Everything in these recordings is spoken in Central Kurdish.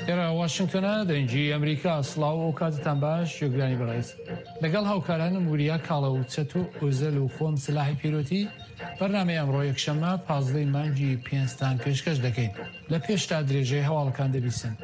ئێرە واشنگتۆنە دەرەنجی ئەمریکا سڵاو و کاتتان باش گوێگرانی بەڕێز لەگەڵ هاوکارانم وریا کاڵە و چەت و ئۆزەل و خۆم سلاحی پیرۆتی بەرنامەی ئەمڕۆ یەکشەممە 15 مانگی پێنجستان پێشکەش دەکەین لە پێشتا درێژەی هەواڵەکان دەبیستن.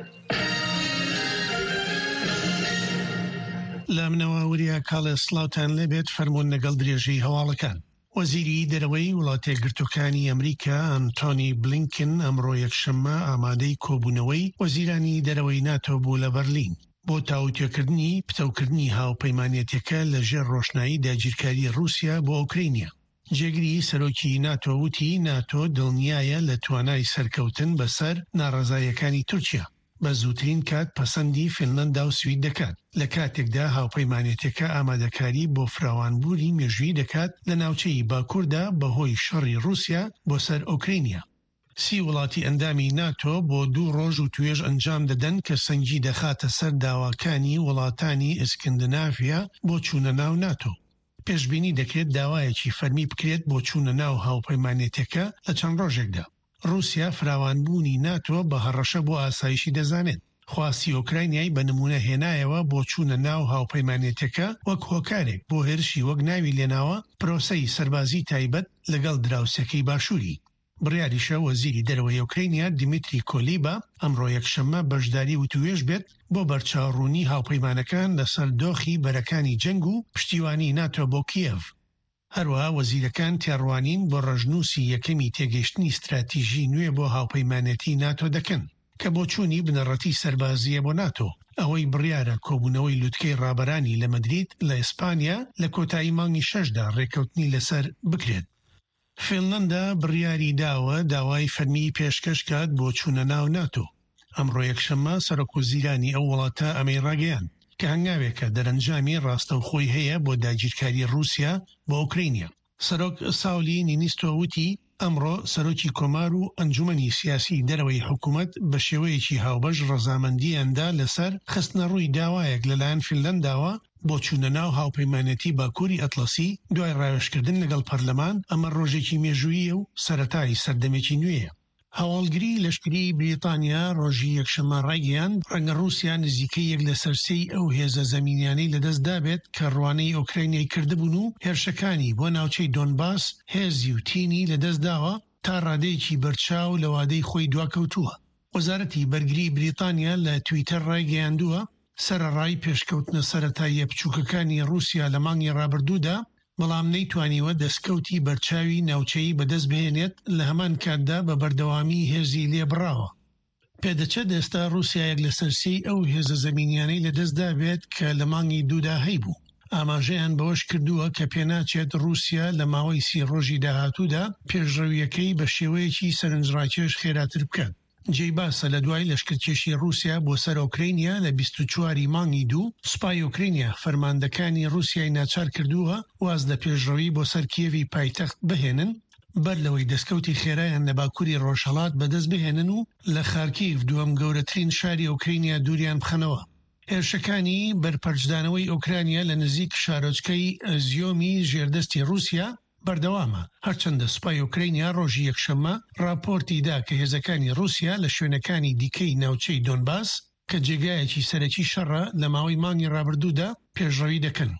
لە منەوە وریا کاڵێ سڵاوتان لێبێت فەرمونون لەگەڵ درێژەی هەواڵەکان. وەزیری دەرەوەی وڵاتە گرتوەکانی ئەمریکا ئەنتۆنی بلینکن ئەمڕۆ یەکشەممە ئامادەی کۆبوونەوەی وەزیرانی دەرەوەی ناتۆ بوو لە بەرلین بۆ تاوتێکردنی پتەوکردنی هاوپەیمانێتەکە لەژێر ڕۆشنایی داگیرکاری رووسیا بۆ ئوکرینیا. جێگری سەرۆکی ناتۆ وتی ناتۆ دڵنیایە لە توانای سەرکەوتن بەسەر ناڕەزایەکانی تورکیا بە زووترین کات پەسەندی فینلەندا و سوید دەکات لە کاتێکدا هاوپەیمانێتەکە ئامادەکاری بۆ فراوانبووری مێژووی دەکات لە ناوچەی باکووردا بەهۆی شەڕی رووسیا بۆ سەر ئوکرینیا. 30 وڵاتی ئەندامی ناتۆ بۆ 2 ڕۆژ و توێژ ئەنجام دەدەن کە سەنگی دەخاتە سەر داواکانی وڵاتانی ئسکندنافیا بۆ چوونە ناو ناتۆ. پێشبینی دەکرێت داوایەکی فەرمی بکرێت بۆ چوونە ناو هاوپەیمانێتەکە لە چەند ڕۆژێکدا. رووسیا فراوانبوونی ناتۆ بە هەڕەشە بۆ ئاسایشی دەزانێت. خواستی ئۆکراینیای بە نمونە هێنایەوە بۆ چوونە ناو هاوپەیمانێتەکە وەک هۆکارێک بۆ هێرشی وەک ناوی لێناوە پرۆسەی سەربازی تایبەت لەگەڵ دراوسەکەی باشووری. بڕیاریشە وەزیری دەرەوەی ئوکراینیا دیمیتری کۆلیبا ئەمڕۆ یەکشەممە بەشداری و توێژ بێت بۆ بەرچاوڕوونی هاوپەیمانەکان لەسەر دۆخی بەرەکانی جەنگ و پشتیوانی ناتۆ بۆ کیێڤ. هەروەها وەزیرەکان تێڕوانین بۆ ڕژنووسی یەکەمی تێگەیشتنی استراتیژی نوێ بۆ هاوپەیمانەتی ناتۆ دەکەن کە بۆ چوونی بنەڕەتی سەربازیە بۆ ناتۆ ئەوەی بڕیارە کۆبوونەوەی لوتکەی ڕابەرانی لە مەدرید لە ئیسپانیا لە کۆتایی مانگی 6دا ڕێکەوتنی لەسەر بکرێت. فینلەندا بڕیاری داوە داوای فەرمی پێشکەشکات بۆ چوونە ناو ناتۆ. ئەمڕۆ یەکشەممە سەرۆکوزیرانی ئەو وڵاتە ئەمەی ڕاگەیان کە هەنگاوێکە دەرەنجامی ڕاستەوخۆی هەیە بۆ داگیرکاری رووسیا بۆ ئوکرینیا. سەرۆک ساولی نینیستۆ وتی ئەمڕۆ سەرۆکی کۆمار و ئەنجومەنی سیاسی دەرەوەی حکوومەت بە شێوەیەکی هاوبەش ڕەزامەندیاندا لەسەر خستنە ڕووی داوایەک لەلایەن فینلەنداوە بۆ چوونە ناو هاوپەیمانەتی باکووری ئەتلەسی دوای ڕاوێژکردن لەگەڵ پەرلەمان ئەمە ڕۆژێکی مێژوویە و سەرەتای سەردەمێکی نوێیە. هەواڵگری لەشکری بریتانیا ڕۆژی یەکشەممە ڕایگەیان ڕەنگە رووسیا نزیکەی 1 لە سەرسەی ئەو هێزە زەمینیانەی لەدەستدا بێت کە ڕوانەی ئۆکراینای کردبوون و هێرشەکانی بۆ ناوچەی دۆنباس هێزی و تینی لەدەستداوە تا ڕادەیەکی بەرچاو لە وادەی خۆی دواکەوتووە. وەزارەتی بەرگری بریتانیا لە تویتەر ڕایگەیاندووە سەرەڕای پێشکەوتنە سەرەتاییە بچووکەکانی رووسیا لە مانگی ڕابردوودا بەڵام نەیتوانیوە دەستکەوتی بەرچاوی ناوچەی بەدەست بهێنێت لە هەمان کاتدا بە بەردەوامی هێزی لێبڕاوە. پێدەچێت ئێستا رووسایەک لە سەرسەی ئەو هێزە زەمینیانەی لەدەستدا بێت کە لە مانگی دوودا هەیبوو. ئاماژەیان بەوەش کردووە کە پێناچێت رووسیا لە ماوەی 30 ڕۆژی داهاتوودا پێشڕەویەکەی بە شێوەیەکی سەرنجڕاکێش خێراتر بکات. جێی باسە لە دوای لەشکرکێشی رووسیا بۆ سەر ئۆکراینیا لە 24 مانگی دوو سوپای ئۆکراینیا فەرماندەکانی رووسیای ناچار کردووە واز لە پێشڕەوی بۆ سەر کیێوی پایتەخت بهێنن بەر لەوەی دەستکەوتی خێرایان لە باکووری ڕۆژهەڵات بەدەست بهێنن و لە خارکیڤ دووەم گەورەترین شاری ئۆکراینیا دووریان بخەنەوە. هێرشەکانی بەرپەرجدانەوەی ئۆکراینیا لە نزیک شارۆچکەی ئەزیۆمی ژێردەستی رووسیا بەردەوامە هەرچەندە سوپای ئۆکراینیا ڕۆژی یەکشەممە راپۆرتی دا کە هێزەکانی رووسیا لە شوێنەکانی دیکەی ناوچەی دۆنباس کە جێگایەکی سەرەکی شەڕە لە ماوەی مانگی ڕابردوودا پێشڕەوی دەکەن.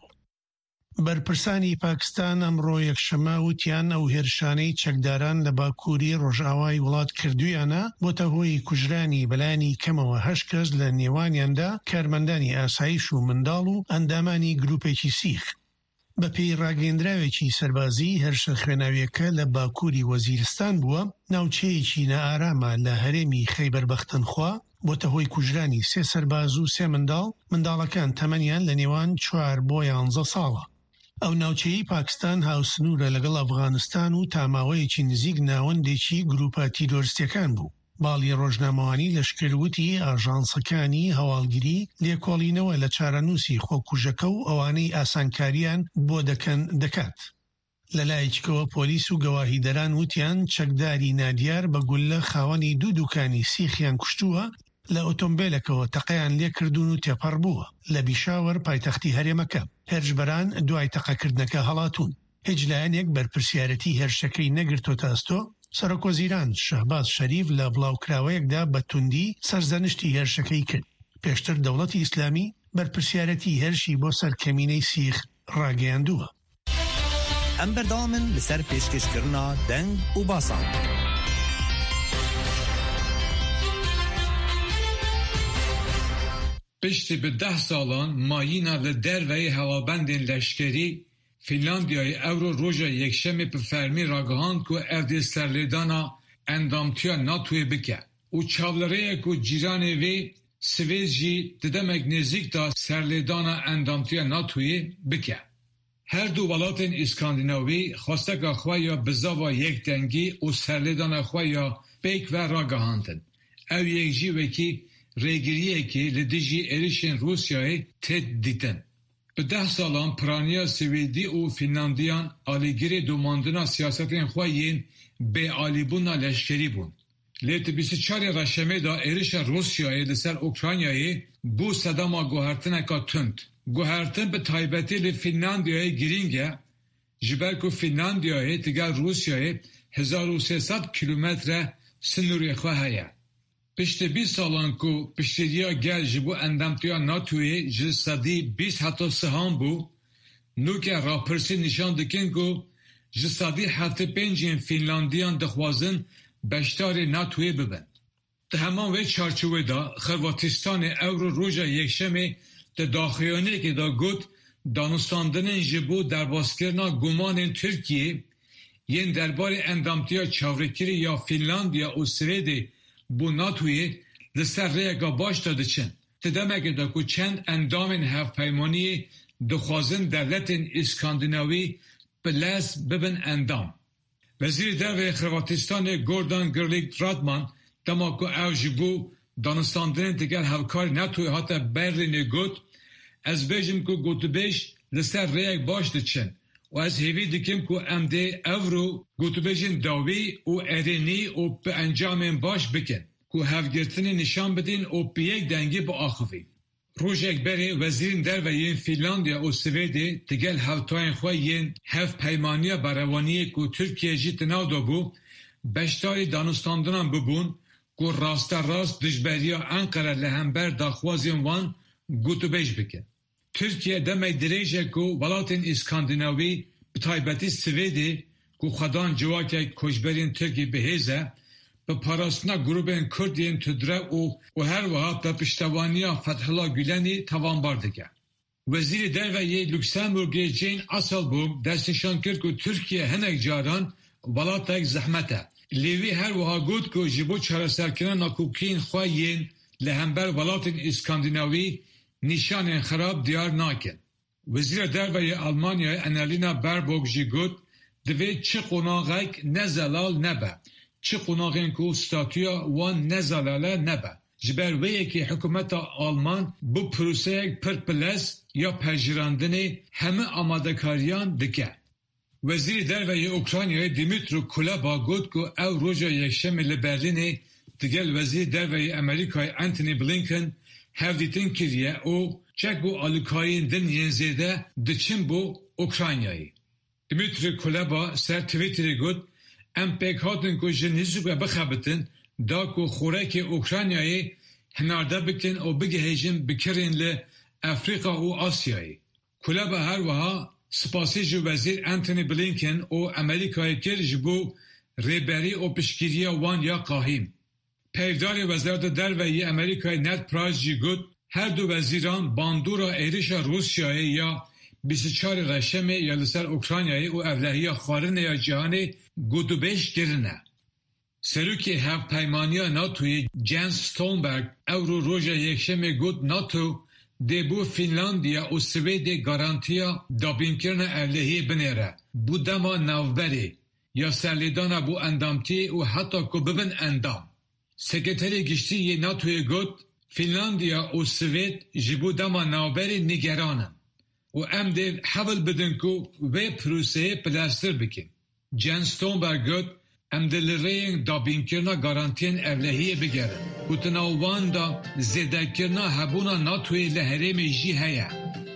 بەرپرسانی پاکستان ئەمڕۆ یەکشەممە وتیان ئەو هێرشانەی چەکداران لە باکووری ڕۆژئاوای وڵات کردویانە بۆتە هۆی کوژرانی بەلایانی کەمەوە 8 کەس لە نێوانیاندا کارمەندانی ئاسایش و منداڵ و ئەندامانی گروپێکی سیخ. بە پێی ڕاگەیەندراوێکی سەربازی هێرشە خوێناویەکە لە باکووری وەزیرستان بووە ناوچەیەکی نائارامە لە هەرێمی خەیبەر بەختەنخوا بۆتە هۆی کوژرانی 3 سەرباز و 3 منداڵەکان تەمەنیان لە نێوان 4 بۆ 11 ساڵە. ئەو ناوچەی پاکستان هاوسنوورە لەگەڵ ئەفغانستان و تاماوەیەکی نزیک ناوەندێکی گروپە تیرۆریستەکان بوو. باڵی ڕۆژنامەوانی لەشکروتی ئاژانسەکانی هەواڵگیری لێکۆڵینەوە لە چارەنووسی خۆکوژەکە و ئەوانەی ئاسانکاریان بۆ دەکات. لەلایەکەوە پۆلیس و گەواهیدەران وتیان چەکداری نادیار بە گولە خاوەنی 2 دوکانی سیخیان کوشتووە لە ئۆتۆمبیلەکەوە تەقەیان لێکردوون و تێپەڕ بووە لە بیشاوەر پایتەختی هەرێمەکە. هێرشبەران دوای تەقەکردنەکە هەڵاتون. هیچ لایەنێک بەرپرسیارەتی هێرشەکەی نەگرتۆتە ئەستۆ سەرۆکوەزیران شەهباز شەریف لە بڵاوکراوەیەکدا بە توندی سەرزەنشتی هێرشەکەی کرد. پێشتر دەوڵەتی ئیسلامی بەرپرسیارەتی هێرشی بۆ سەر کەمینەی سیخ ڕاگەیاندووە. ئەم بەردەوامن لەسەر پێشکەشکردنا دەنگ و باسان. پشتی به 10 سالان مایینا لدروی هوابندین لشکری فنلاندیای اورو روژا یکشمی به فرمی راگهاند که افدی سرلیدانا اندامتیا ناتوی بکه و چاولره که جیران وی سویز جی ددمک نزیک دا سرلیدانا اندامتیا ناتوی بکه. هر دو ولاتین اسکاندیناوی خواسته که خواه یا بزاوا یک دنگی و سرلیدانا خواه یا بیک و راگهاندن. او یک جی وکی ریگریه که لدیجی ایریشن روسیای تد دیتن. به 10 سالان پرانیا سویدی و فنلاندیان آلیگیری دوماندنا سیاستین خواهین به آلیبونا لشکری بون. لیت 24 رشمه دا ایریش روسیای لسر اوکراینیای بو صداما گوهرتن که تند. گوهرتن به تایبتی لفنلاندیای گرینگه جبرکو فنلاندیای تگل روسیای 1300 کیلومتر سنوری خواهیه. پشت 20 سالان که پشتیدیا گل جبو اندامتیا ناتوی جسدی 20 حتی سهام بو نو که راپرسی نشان دکن که جسدی 75 فنلاندیان دخوازن بشتار ناتوی ببن. ده همان وی چارچوه دا خرواتستان اورو روژا یکشمه ده داخیانه که دا گود دانستاندن جبو در باسکرنا گمان ترکیه ین دربار اندامتیا چاورکیری یا فنلاندیا و سویده بو ناتوی لسر ریگا باش داده چند. تدمگه دا که چند اندامین هفت پیمانی دخوازن دولتین اسکاندیناوی بلس ببن اندام. وزیر در خرواتستان گوردان گرلیک رادمان دما که او جبو دانستاندن دیگر هفکار ناتوی حتی برلین گوت از بیجم که گوتو بیش لسر ریگ باش ده چند. و از هیوی دکیم که امده اورو گوتو بیشن داوی و ارینی و به انجام باش بکن که هفگرتنی نشان بدین و به یک دنگی با آخوی. روش اکبری وزیرین در و یین فنلاندیا و سویده تگل هفتاین خواه یین هفت پیمانیا بروانی که ترکیه جیت ناو دا بو بشتاری دانستاندنان ببون که راست دجبریا انقره لهمبر داخوازین وان گوتو بیش بکن. Türkiye demek direce ku velatên İskandinavî bi taybetî Swêdê ku xwedan civakek koçberên Tirkî bihêze bi parastina grûpên Kurd yên tudre û her wiha bi piştevaniya Fethullah Gülenî tawanbar dike. Wezîrê Derveyê Lüksemburgê Jane Asselborn destnîşan kir ku Tirkiye hinek caran welatek zehmet e. Lê wî her wiha got ku ji bo çareserkirina nakokiyên xwe yên li hember welatên İskandinavî nişanên xerab diyar nakin. Wezîra Derveyê Almanyayê Annalena Baerbock jî got divê çi qonaxek ne zelal nebe. Çi qonaxên ku statûya wan ne zelale nebe. Ji ber wê yekî hikûmeta Alman bu proseyek pir piles ya pejirandinê hemû amadekariyan dike. Wezîrê Derveyê Ukraynayê Dmytro Kuleba got ku ew roja yekşemê li Berlînê digel Wezîrê Derveyê Amerîkayê Antony Blinken hevdîtin kiriye û çek bu alîkayên din yên zêde diçin bo Ukraynayê. Dmytro Kuleba ser Twitterê got em pêk hatin ku ji nizûk bixebitin da ku xorekê Ukraynayê hinarde bikin û bigihêjin bikirên li Afrika û Asyayê. Kuleba her wiha spasî ji Wezîr Antony Blinken û Amerîkayê kir ji bo rêberî û piştgiriya wan ya qahîm. Peyvdarê Wezareta Derveyê Amerîkayê Ned Price jî got her du wezîran bandora êrişa Rusyayê ya 24 reşemê ya li ser Ukraynayê û evlehiya xwarinê ya cîhanê gotûbêj kirine. Serokê hevpeymaniya NATOyê Jens Stoltenberg ew roja yekşemê got NATO dê bo Finlandiya û Swêdê garantiya dabînkirina evlehiyê binêre. Bu dema navberê ya serlêdana bu endamtiyê û heta ku bibin endam. Sekreterê Giştî NATOyê got Finlandiya û Swêd ji bo dema navberê nîgeranin û em dê hewl bidin ku vê proseyê pilastir bikin. Jens Stoltenberg got em dê li rêyên dabînkirina garantiyên evlehiyê bigerin û di nav wan da zêdekirina hebûna NATOyê li herêmê jî heye.